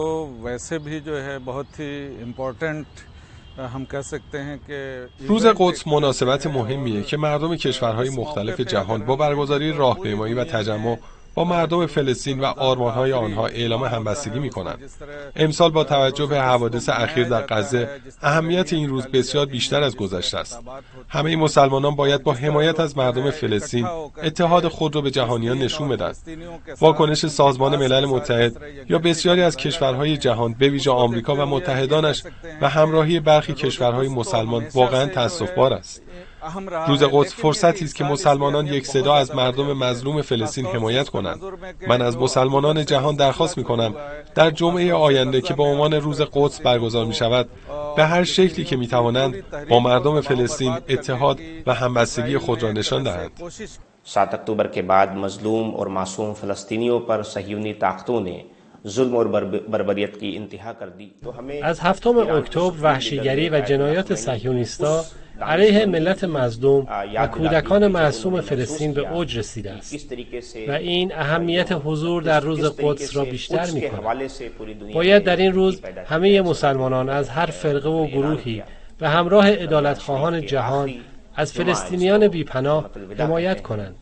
روز قدس مناسبت مهمیه که مردم کشورهای مختلف جهان با برگزاری راهپیمایی و تجمع با مردم فلسطین و آرمانهای آنها اعلام همبستگی می‌کنند. امسال با توجه به حوادث اخیر در غزه، اهمیت این روز بسیار بیشتر از گذشته است. همه مسلمانان باید با حمایت از مردم فلسطین اتحاد خود را به جهانیان نشون بدهند. واکنش سازمان ملل متحد یا بسیاری از کشورهای جهان به ویژه آمریکا و متحدانش و همراهی برخی کشورهای مسلمان واقعاً تأسف‌بار است. روز قدس فرصتی است که مسلمانان یک صدا از مردم مظلوم فلسطین حمایت کنند. من از مسلمانان جهان درخواست می‌کنم در جمعه آینده که به عنوان روز قدس برگزار می‌شود، به هر شکلی که می‌توانند با مردم فلسطین اتحاد و همبستگی خود را نشان دهند. 7 اکتوبر के बाद मजलूम और मासूम फ़लस्तीनियों पर صهیونی طاقتوں ने ظلم و بربریت کی انتها कर दी. از 7 اکتبر وحشیگری و جنایات صهیونیست‌ها علیه ملت مظلوم و کودکان معصوم فلسطین به اوج رسیده است و این اهمیت حضور در روز قدس را بیشتر می‌کند. باید در این روز همه مسلمانان از هر فرقه و گروهی به همراه عدالت‌خواهان جهان از فلسطینیان بی‌پناه حمایت کنند.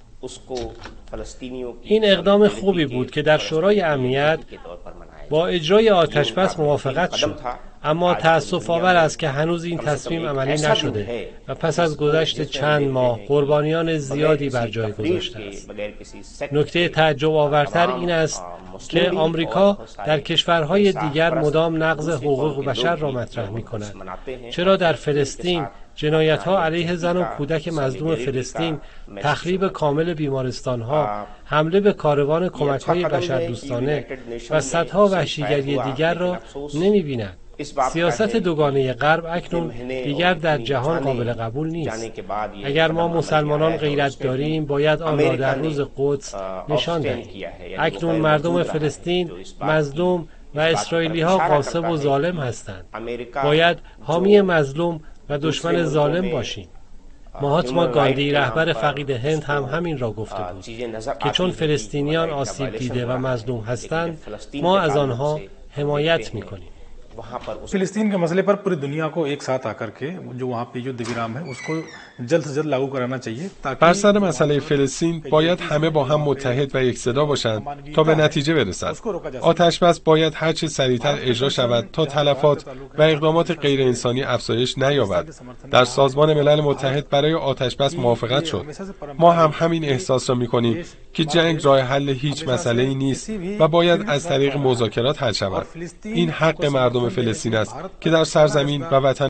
این اقدام خوبی بود که در شورای امنیت با اجرای آتش‌بس موافقت شد، اما تأسف‌آور است که هنوز این تصمیم عملی نشده و پس از گذشت چند ماه قربانیان زیادی بر جای گذاشته است. نکته تعجب آورتر این است که آمریکا در کشورهای دیگر مدام نقض حقوق بشر را مطرح می‌کند. چرا در فلسطین جنایت‌ها علیه زن و کودک مظلوم فلسطین، تخریب کامل بیمارستان‌ها، حمله به کاروان کمک‌های بشردوستانه و صدها وحشیگری دیگر را نمی‌بیند؟ سیاست دوگانه غرب اکنون دیگر در جهان قابل قبول نیست. اگر ما مسلمانان غیرت داریم باید آن را در روز قدس نشان دهیم. اکنون مردم فلسطین مظلوم و اسرائیلی‌ها غاصب و ظالم هستند. باید حامی مظلوم و دشمن ظالم باشیم. مهاتما گاندی رهبر فقید هند هم همین را گفته بود که چون فلسطینیان آسیب دیده و مظلوم هستند ما از آنها حمایت می‌کنیم. फिलिस्तीन के मसले पर पूरी दुनिया को एक साथ आकर के जो वहाँ पे युद्ध विराम है उसको जल्द से जल्द लागू कराना चाहिए. بر سر مسئله فلسطین باید همه با هم متحد و یک صدا باشند تا به نتیجه برسد. آتش‌بس باید هر چه سریعتر اجرا شود تا تلفات و اقدامات غیر انسانی افزایش نیابد. در سازمان ملل متحد برای آتش‌بس موافقت شد. ما هم همین احساس را می‌کنیم که جنگ راه حل هیچ مسئله‌ای نیست و باید از طریق مذاکرات حل شود. این حق مردم فلسطین است که در سرزمین و وطن